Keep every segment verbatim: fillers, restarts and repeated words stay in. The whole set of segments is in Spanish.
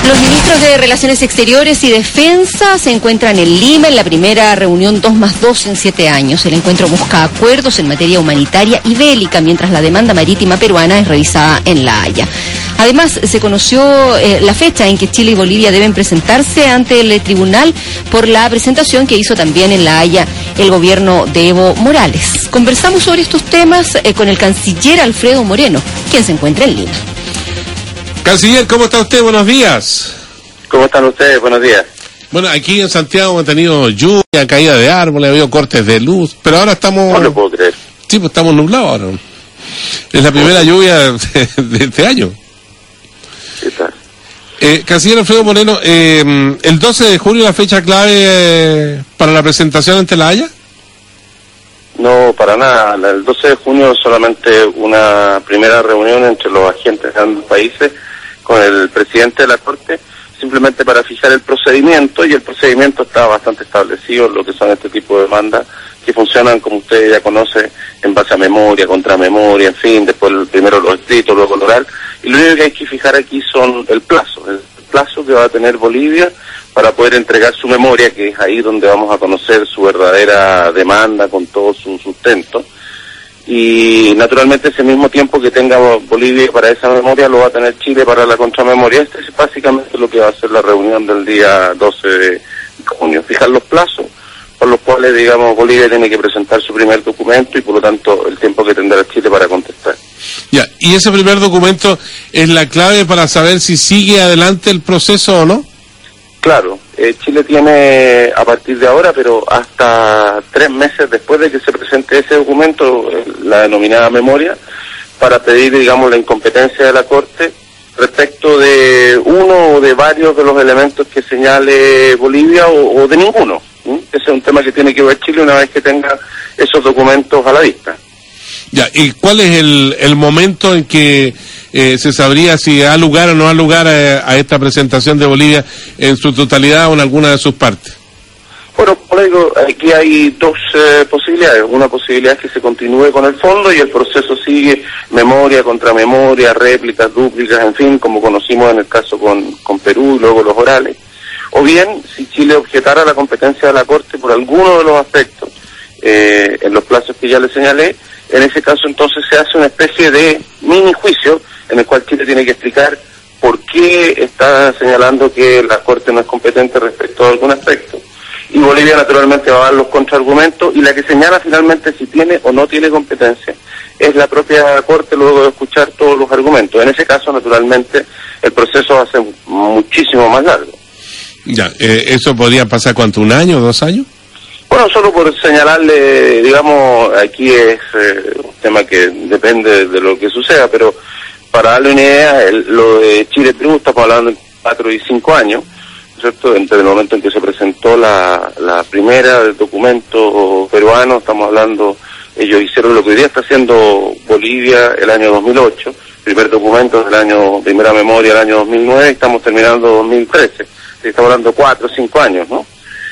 Los ministros de Relaciones Exteriores y Defensa se encuentran en Lima en la primera reunión dos más dos en siete años. El encuentro busca acuerdos en materia humanitaria y bélica, mientras la demanda marítima peruana es revisada en La Haya. Además, se conoció eh, la fecha en que Chile y Bolivia deben presentarse ante el eh, tribunal por la presentación que hizo también en La Haya el gobierno de Evo Morales. Conversamos sobre estos temas eh, con el canciller Alfredo Moreno, quien se encuentra en Lima. Canciller, ¿cómo está usted? Buenos días. ¿Cómo están ustedes? Buenos días. Bueno, aquí en Santiago hemos tenido lluvia, caída de árboles, ha habido cortes de luz, pero ahora estamos... No lo puedo creer. Sí, pues estamos nublados ahora. Es la primera lluvia de, de este año. ¿Qué tal? Eh, Canciller Alfredo Moreno, eh, ¿el doce de julio es la fecha clave eh, para la presentación ante La Haya? No, para nada. El doce de junio es solamente una primera reunión entre los agentes de ambos países con el presidente de la Corte, simplemente para fijar el procedimiento, y el procedimiento está bastante establecido en lo que son este tipo de demandas, que funcionan, como usted ya conoce, en base a memoria, contramemoria, en fin, después primero los escritos, luego el oral, y lo único que hay que fijar aquí son el plazo, el plazo que va a tener Bolivia para poder entregar su memoria, que es ahí donde vamos a conocer su verdadera demanda con todo su sustento. Y naturalmente ese mismo tiempo que tenga Bolivia para esa memoria lo va a tener Chile para la contramemoria. Este es básicamente lo que va a ser la reunión del día doce de junio, fijar los plazos por los cuales, digamos, Bolivia tiene que presentar su primer documento y por lo tanto el tiempo que tendrá Chile para contestar. Ya, y ese primer documento es la clave para saber si sigue adelante el proceso o no. Claro, eh, Chile tiene a partir de ahora, pero hasta tres meses después de que se presente ese documento, eh, la denominada memoria, para pedir, digamos, la incompetencia de la Corte respecto de uno o de varios de los elementos que señale Bolivia o, o de ninguno. ¿sí? Ese es un tema que tiene que ver Chile una vez que tenga esos documentos a la vista. Ya, ¿y cuál es el, el momento en que eh, se sabría si da lugar o no da lugar a, a esta presentación de Bolivia en su totalidad o en alguna de sus partes? Bueno, como le digo, aquí hay dos eh, posibilidades. Una posibilidad es que se continúe con el fondo y el proceso sigue memoria, contramemoria, réplicas, dúplicas, en fin, como conocimos en el caso con, con Perú y luego los orales. O bien, si Chile objetara la competencia de la Corte por alguno de los aspectos, eh, en los plazos que ya le señalé, en ese caso entonces se hace una especie de mini juicio en el cual Chile tiene que explicar por qué está señalando que la Corte no es competente respecto a algún aspecto. Y Bolivia naturalmente va a dar los contraargumentos, y la que señala finalmente si tiene o no tiene competencia es la propia Corte luego de escuchar todos los argumentos. En ese caso, naturalmente, el proceso va a ser muchísimo más largo. Ya, eh, ¿eso podría pasar cuánto, un año, dos años? Bueno, solo por señalarle, digamos, aquí es eh, un tema que depende de lo que suceda, pero para darle una idea, el, lo de Chile-Perú estamos hablando de cuatro y cinco años, ¿cierto? Entre el momento en que se presentó la, la primera del documento peruano, estamos hablando, ellos hicieron lo que hoy día está haciendo Bolivia el año dos mil ocho, primer documento del año, primera memoria del año dos mil nueve, y estamos terminando dos mil trece, estamos hablando de cuatro o cinco años, ¿no?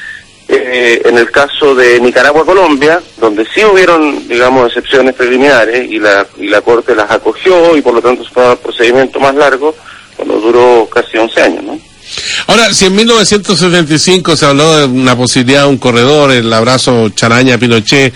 Eh, en el caso de Nicaragua-Colombia, donde sí hubieron, digamos, excepciones preliminares y la y la Corte las acogió y por lo tanto fue un procedimiento más largo, cuando duró casi once años, ¿no? Ahora, si en mil novecientos setenta y cinco se habló de una posibilidad de un corredor, el abrazo Charaña-Pinochet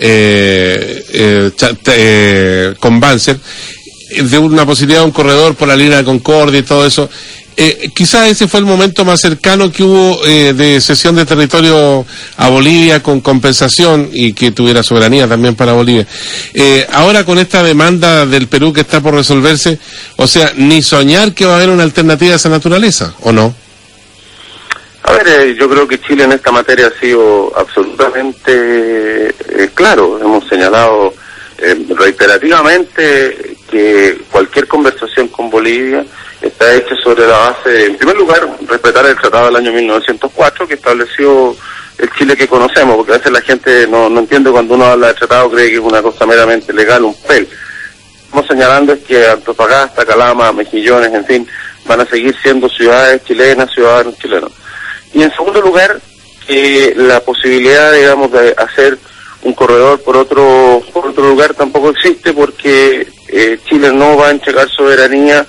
eh, eh, eh, con Banzer, de una posibilidad de un corredor por la línea de Concordia y todo eso, Eh, quizás ese fue el momento más cercano que hubo eh, de cesión de territorio a Bolivia con compensación y que tuviera soberanía también para Bolivia. Eh, ahora con esta demanda del Perú que está por resolverse, o sea, ni soñar que va a haber una alternativa de esa naturaleza, ¿o no? A ver, eh, yo creo que Chile en esta materia ha sido absolutamente eh, claro. Hemos señalado eh, reiterativamente que cualquier conversación con Bolivia está hecha sobre la base de, en primer lugar, respetar el tratado del año mil novecientos cuatro que estableció el Chile que conocemos, porque a veces la gente no, no entiende cuando uno habla de tratado, cree que es una cosa meramente legal, un papel. Estamos señalando es que Antofagasta, Calama, Mejillones, en fin, van a seguir siendo ciudades chilenas, ciudadanos chilenos. Y en segundo lugar, que la posibilidad, digamos, de hacer un corredor por otro por otro lugar tampoco existe, porque eh, Chile no va a entregar soberanía,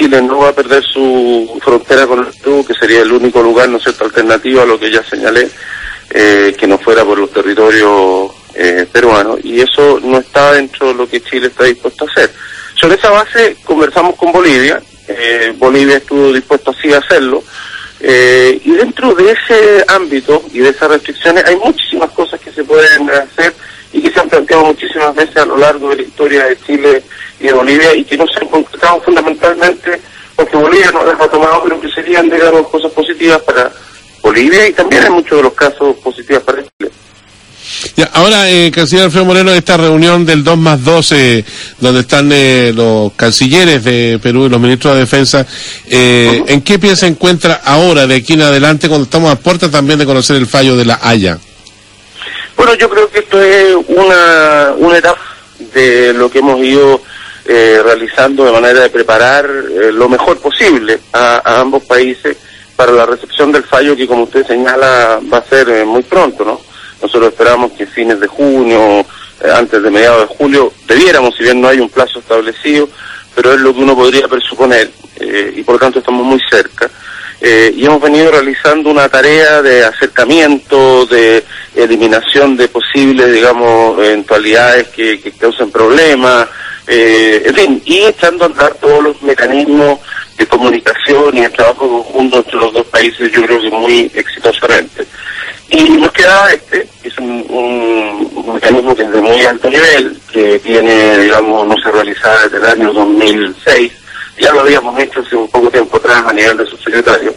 Chile no va a perder su frontera con el Perú, que sería el único lugar, ¿no es cierto?, alternativo a lo que ya señalé, eh, que no fuera por los territorios eh, peruanos, y eso no está dentro de lo que Chile está dispuesto a hacer. Sobre esa base conversamos con Bolivia, eh, Bolivia estuvo dispuesto así a hacerlo, eh, y dentro de ese ámbito y de esas restricciones hay muchísimas cosas que se pueden hacer y que se han planteado muchísimas veces a lo largo de la historia de Chile y de Bolivia, y que no se han concretado fundamentalmente porque Bolivia no las ha tomado, pero que serían, digamos, cosas positivas para Bolivia y también en muchos de los casos positivas para Chile. Ya, ahora, eh, canciller Alfredo Moreno, esta reunión del dos más dos, eh, donde están eh, los cancilleres de Perú y los ministros de Defensa, eh, uh-huh. ¿en qué pie se encuentra ahora, de aquí en adelante, cuando estamos a puertas también de conocer el fallo de la Haya? Bueno, yo creo que esto es una, una etapa de lo que hemos ido eh, realizando de manera de preparar eh, lo mejor posible a, a ambos países para la recepción del fallo que, como usted señala, va a ser eh, muy pronto, ¿no? Nosotros esperamos que fines de junio, eh, antes de mediados de julio, debiéramos, si bien no hay un plazo establecido, pero es lo que uno podría presuponer, eh, y por lo tanto estamos muy cerca. Eh, y hemos venido realizando una tarea de acercamiento, de eliminación de posibles, digamos, eventualidades que, que causen problemas, eh, en fin, y echando a andar todos los mecanismos de comunicación y el trabajo conjunto entre los dos países, yo creo que muy exitosamente. Y nos queda este, que es un, un, un mecanismo que es de muy alto nivel, que tiene, digamos, no se realizaba desde el año dos mil seis, ya lo habíamos hecho hace un poco tiempo atrás a nivel de subsecretario,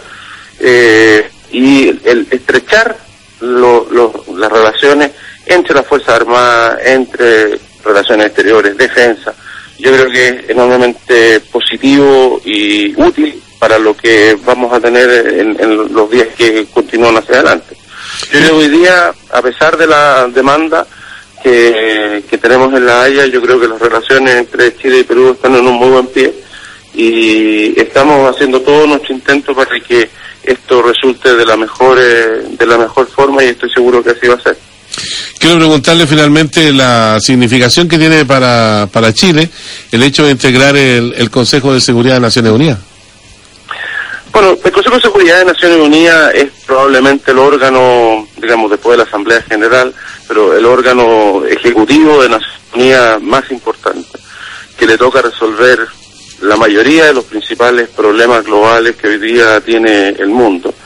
eh, y el estrechar lo, lo, las relaciones entre las Fuerzas Armadas, entre relaciones exteriores, defensa, yo creo que es enormemente positivo y útil para lo que vamos a tener en, en los días que continúan hacia adelante. Yo creo que hoy día, a pesar de la demanda que, que tenemos en La Haya, yo creo que las relaciones entre Chile y Perú están en un muy buen pie y estamos haciendo todo nuestro intento para que esto resulte de la mejor eh, de la mejor forma, y estoy seguro que así va a ser. Quiero preguntarle finalmente la significación que tiene para, para Chile el hecho de integrar el, el Consejo de Seguridad de Naciones Unidas. Bueno, el Consejo de Seguridad de Naciones Unidas es probablemente el órgano, digamos, después de la Asamblea General, pero el órgano ejecutivo de Naciones Unidas más importante, que le toca resolver la mayoría de los principales problemas globales que hoy día tiene el mundo.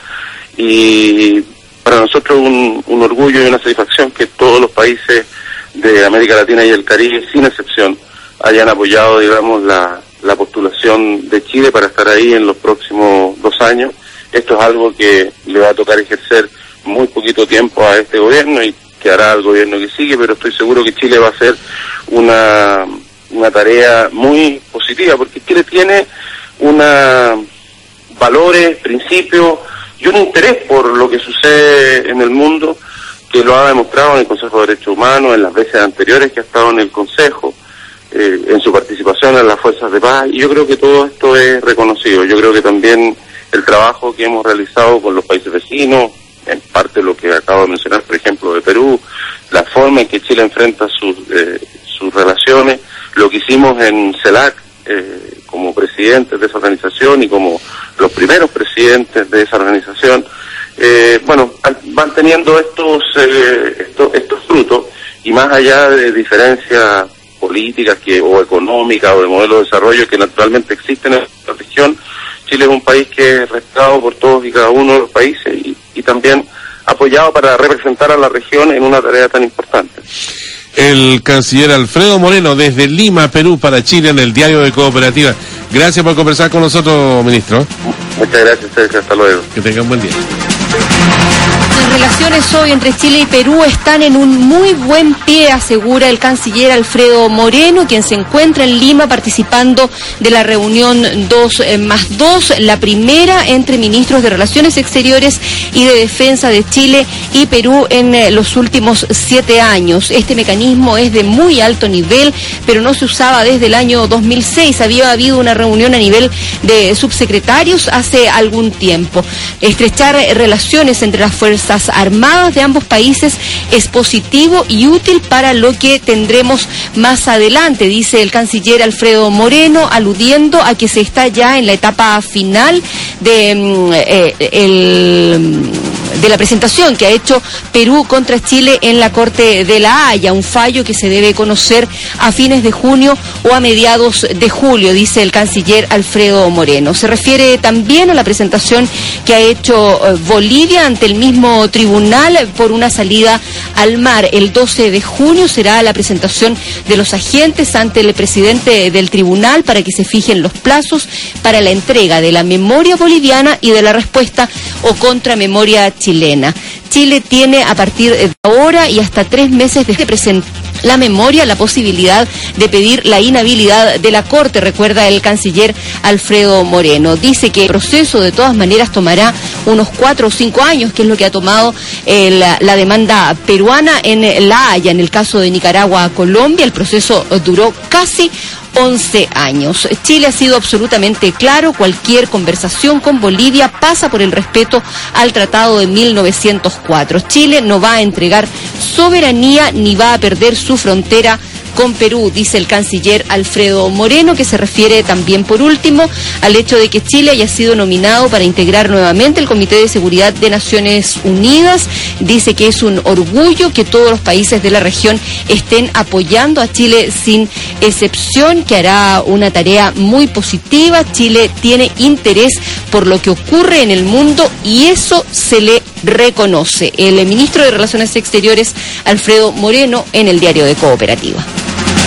Y para nosotros un, un orgullo y una satisfacción que todos los países de América Latina y el Caribe, sin excepción, hayan apoyado, digamos, la, la postulación de Chile para estar ahí en los próximos dos años. Esto es algo que le va a tocar ejercer muy poquito tiempo a este gobierno y que hará al gobierno que sigue, pero estoy seguro que Chile va a hacer una, una tarea muy positiva, porque Chile tiene una valores, principios y un interés por lo que sucede en el mundo, que lo ha demostrado en el Consejo de Derechos Humanos, en las veces anteriores que ha estado en el Consejo, eh, en su participación en las fuerzas de paz, y yo creo que todo esto es reconocido. Yo creo que también el trabajo que hemos realizado con los países vecinos, en parte lo que acabo de mencionar, por ejemplo, de Perú, la forma en que Chile enfrenta sus, eh, sus relaciones, lo que hicimos en CELAC, eh, como presidentes de esa organización y como los primeros presidentes de esa organización, eh, bueno, van teniendo estos, eh, estos estos frutos, y más allá de diferencias políticas que o económicas o de modelo de desarrollo que naturalmente existen en la región, Chile es un país que es respetado por todos y cada uno de los países y, y también apoyado para representar a la región en una tarea tan importante. El canciller Alfredo Moreno, desde Lima, Perú, para Chile, en el Diario de Cooperativa. Gracias por conversar con nosotros, ministro. Muchas gracias, Sergio. Hasta luego. Que tenga un buen día. Las relaciones hoy entre Chile y Perú están en un muy buen pie, asegura el canciller Alfredo Moreno, quien se encuentra en Lima participando de la reunión dos más dos, la primera entre ministros de Relaciones Exteriores y de Defensa de Chile y Perú en los últimos siete años. Este mecanismo es de muy alto nivel, pero no se usaba desde el año dos mil seis. Había habido una reunión a nivel de subsecretarios hace algún tiempo. Estrechar relaciones entre las fuerzas Fuerzas Armadas de ambos países es positivo y útil para lo que tendremos más adelante, dice el canciller Alfredo Moreno, aludiendo a que se está ya en la etapa final de, eh, el, de la presentación que ha hecho Perú contra Chile en la Corte de La Haya, un fallo que se debe conocer a fines de junio o a mediados de julio, dice el canciller Alfredo Moreno. Se refiere también a la presentación que ha hecho eh, Bolivia ante el mismo tribunal por una salida al mar. El doce de junio será la presentación de los agentes ante el presidente del tribunal para que se fijen los plazos para la entrega de la memoria boliviana y de la respuesta o contramemoria chilena. Chile tiene a partir de ahora y hasta tres meses de presentar la memoria, la posibilidad de pedir la inhabilidad de la Corte, recuerda el canciller Alfredo Moreno. Dice que el proceso de todas maneras tomará unos cuatro o cinco años, que es lo que ha tomado eh, la, la demanda peruana en La Haya. En el caso de Nicaragua a Colombia, el proceso duró casi once años. Chile ha sido absolutamente claro, cualquier conversación con Bolivia pasa por el respeto al Tratado de mil novecientos cuatro. Chile no va a entregar soberanía ni va a perder su frontera con Perú, dice el canciller Alfredo Moreno, que se refiere también, por último, al hecho de que Chile haya sido nominado para integrar nuevamente el Comité de Seguridad de Naciones Unidas. Dice que es un orgullo que todos los países de la región estén apoyando a Chile sin excepción, que hará una tarea muy positiva. Chile tiene interés por lo que ocurre en el mundo y eso se le reconoce. El ministro de Relaciones Exteriores, Alfredo Moreno, en el Diario de Cooperativa.